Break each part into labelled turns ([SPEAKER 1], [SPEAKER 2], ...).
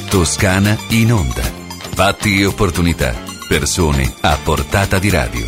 [SPEAKER 1] Toscana in onda. Fatti e opportunità. Persone a portata di radio.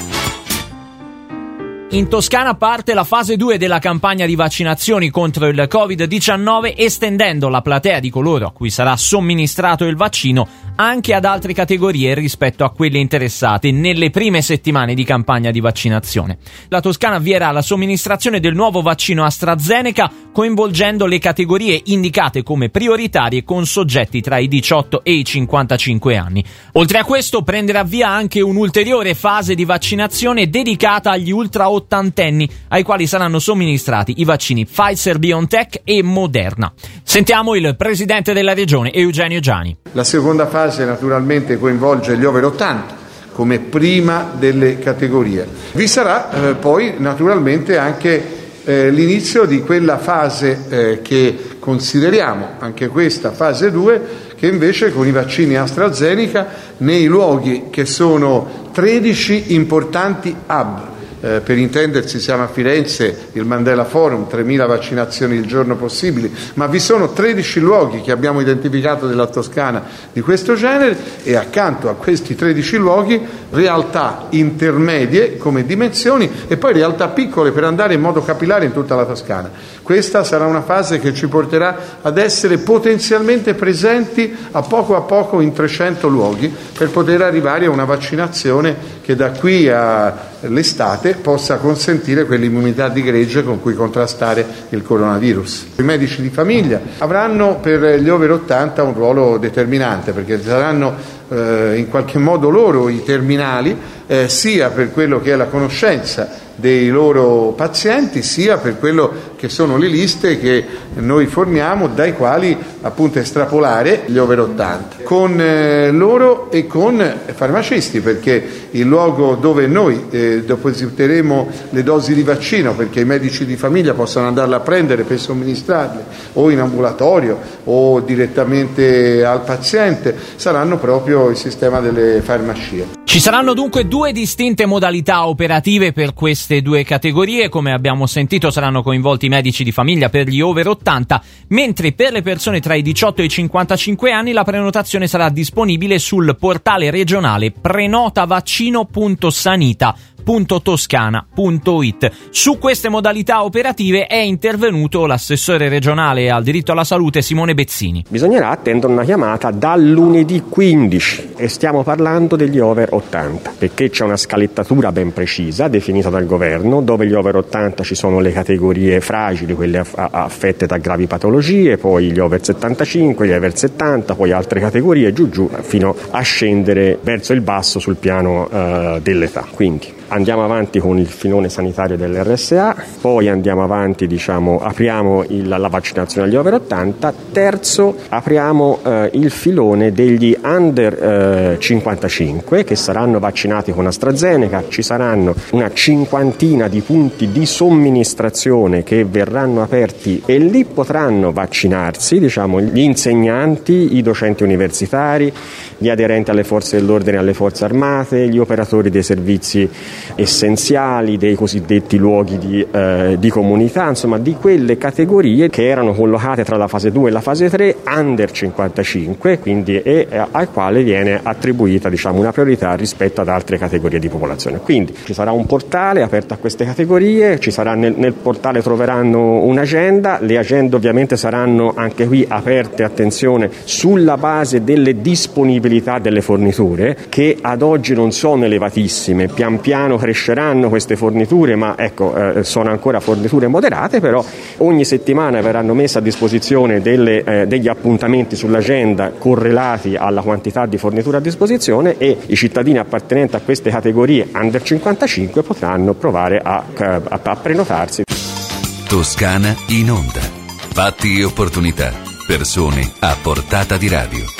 [SPEAKER 2] In Toscana parte la fase 2 della campagna di vaccinazioni contro il Covid-19, estendendo la platea di coloro a cui sarà somministrato il vaccino anche ad altre categorie rispetto a quelle interessate nelle prime settimane di campagna di vaccinazione. La Toscana avvierà la somministrazione del nuovo vaccino AstraZeneca, coinvolgendo le categorie indicate come prioritarie con soggetti tra i 18 e i 55 anni. Oltre a questo prenderà via anche un'ulteriore fase di vaccinazione dedicata agli ultra-ottantenni, ai quali saranno somministrati i vaccini Pfizer-BioNTech e Moderna. Sentiamo il presidente della regione, Eugenio Giani.
[SPEAKER 3] La seconda fase naturalmente coinvolge gli over 80 come prima delle categorie. Vi sarà poi naturalmente anche l'inizio di quella fase che consideriamo, anche questa fase 2, che invece con i vaccini AstraZeneca nei luoghi che sono 13 importanti hub. Per intendersi, siamo a Firenze, il Mandela Forum, 3.000 vaccinazioni il giorno possibili, ma vi sono 13 luoghi che abbiamo identificato della Toscana di questo genere e accanto a questi 13 luoghi realtà intermedie come dimensioni e poi realtà piccole per andare in modo capillare in tutta la Toscana. Questa sarà una fase che ci porterà ad essere potenzialmente presenti a poco in 300 luoghi per poter arrivare a una vaccinazione che da qui all'estate possa consentire quell'immunità di gregge con cui contrastare il coronavirus. I medici di famiglia avranno per gli over 80 un ruolo determinante perché saranno in qualche modo loro i terminali sia per quello che è la conoscenza dei loro pazienti sia per quello che sono le liste che noi formiamo dai quali appunto estrapolare gli over 80 con loro e con farmacisti, perché il luogo dove noi depositeremo le dosi di vaccino perché i medici di famiglia possano andarle a prendere per somministrarle o in ambulatorio o direttamente al paziente saranno proprio il sistema delle farmacie.
[SPEAKER 2] Ci saranno dunque due distinte modalità operative per queste due categorie. Come abbiamo sentito saranno coinvolti i medici di famiglia per gli over 80, mentre per le persone tra i 18 e i 55 anni la prenotazione sarà disponibile sul portale regionale prenotavaccino.sanita.toscana.it. Su queste modalità operative è intervenuto l'assessore regionale al diritto alla salute Simone Bezzini.
[SPEAKER 4] Bisognerà attendere una chiamata dal lunedì 15 e stiamo parlando degli over 80 perché c'è una scalettatura ben precisa definita dal governo dove gli over 80 ci sono le categorie fragili, quelle affette da gravi patologie, poi gli over 75, gli over 70, poi altre categorie giù fino a scendere verso il basso sul piano dell'età. Quindi andiamo avanti con il filone sanitario dell'RSA, poi andiamo avanti, apriamo la vaccinazione agli over 80, terzo apriamo il filone degli under 55 che saranno vaccinati con AstraZeneca, ci saranno una cinquantina di punti di somministrazione che verranno aperti e lì potranno vaccinarsi, gli insegnanti, i docenti universitari, gli aderenti alle forze dell'ordine e alle forze armate, gli operatori dei servizi essenziali, dei cosiddetti luoghi di comunità, insomma di quelle categorie che erano collocate tra la fase 2 e la fase 3 under 55, quindi al quale viene attribuita una priorità rispetto ad altre categorie di popolazione. Quindi ci sarà un portale aperto a queste categorie, nel portale troveranno un'agenda, le agende ovviamente saranno anche qui aperte, attenzione, sulla base delle disponibilità delle forniture che ad oggi non sono elevatissime, pian piano cresceranno queste forniture, ma sono ancora forniture moderate, però ogni settimana verranno messe a disposizione degli appuntamenti sull'agenda correlati alla quantità di forniture a disposizione e i cittadini appartenenti a queste categorie under 55 potranno provare a prenotarsi.
[SPEAKER 1] Toscana in onda. Fatti e opportunità. Persone a portata di radio.